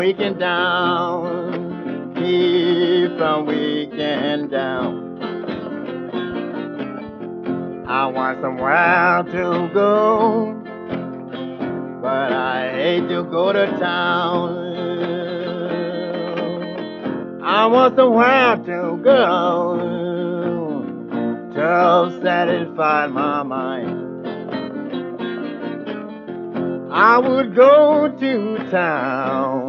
Weekend down, keep from weekend down. I want somewhere to go, but I hate to go to town. I want somewhere to go to satisfy my mind. I would go to town